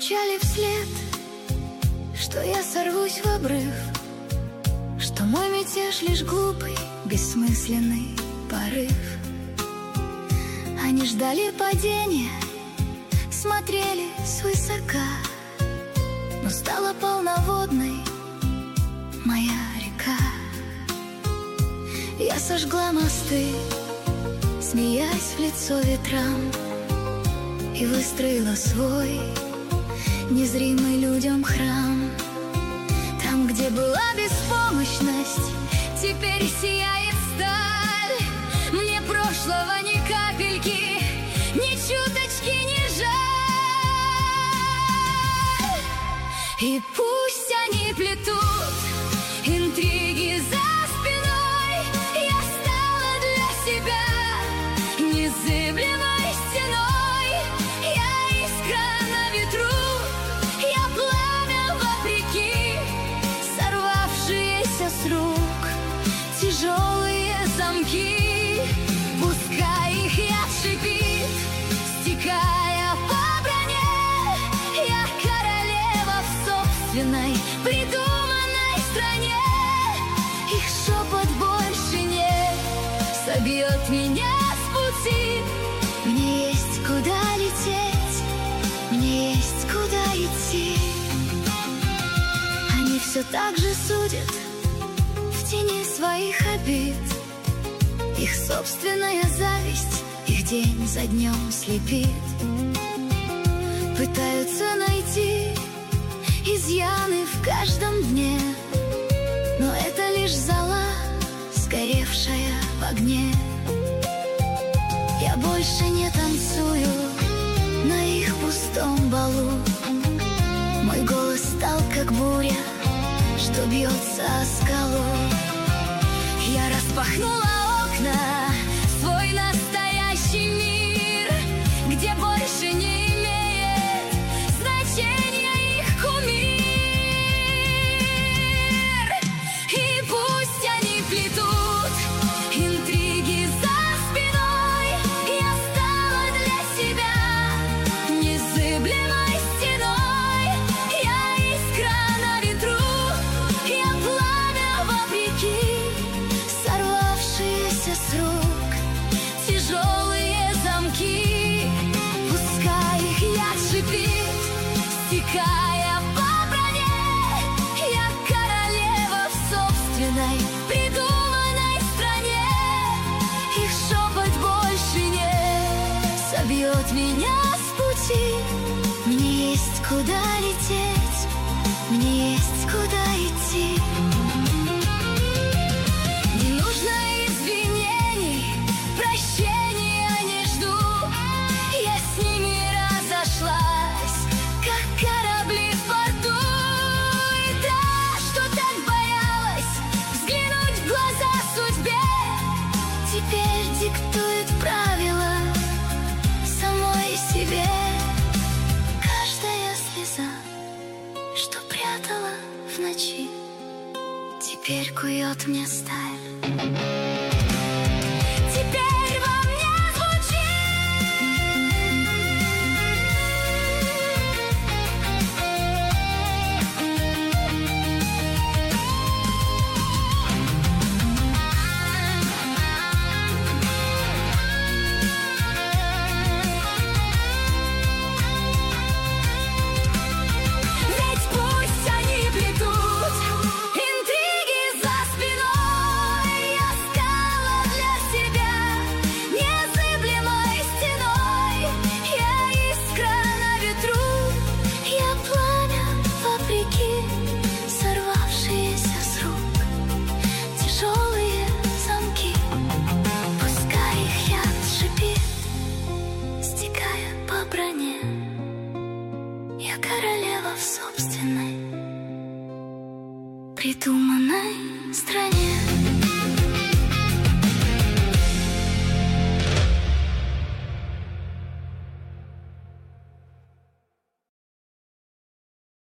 кричали вслед, что я сорвусь в обрыв, что мой мятеж лишь глупый, бессмысленный порыв. Они ждали падения, смотрели свысока, но стала полноводной моя река. Я сожгла мосты, смеясь в лицо ветрам, и выстроила свой незримый людям храм. Там, где была беспомощность, теперь сияет сталь. Мне прошлого ни капельки, ни чуточки не жаль. И пусть они плетут интриги за спиной, я стала для себя незыблемой стеной. Я искра на ветру, я пламя вопреки, сорвавшиеся с рук тяжелые замки. Пускай их яд шипит, стекая по броне, я королева в собственной придуманной стране. Их шепот больше не собьет меня с пути. Мне есть куда лететь, мне есть куда идти. Они все так же судят в тени своих обид. Их собственная зависть их день за днем слепит. Пытаются найти изъяны в каждом дне, но это лишь зола, сгоревшая в огне. Я больше не танцую на их пустом балу. Мой голос стал как буря, что бьется о скалу. Я распахнула окна в свой настоящий мир, где больше не имеет значения их кумир. И пусть они плетут интриги за спиной, я стала для себя незыблемой стеной. Я искра на ветру, я пламя вопреки, сорвавшиеся с рук тяжелые замки. Пускай их яд шипит, стекая по броне, я королева в собственной придуманной стране. Их шепот больше не собьет меня с пути. Мне есть куда лететь, мне есть куда идти. Не нужно извинений, прощения не жду. Я с ними разошлась, как корабли в порту. И та, что так боялась взглянуть в глаза судьбе, теперь диктует правила самой себе. Каждая слеза, что прятала в ночи, теперь кует мне сталь. Теперь во мне ведь пусть они плетут интриги за спиной, я стала для себя незыблемой стеной. Я искра на ветру, я пламя вопреки, сорвавшиеся с рук тяжелые замки. Пускай их яд шипит, стекая по броне, я королева в собственной придуманной стране.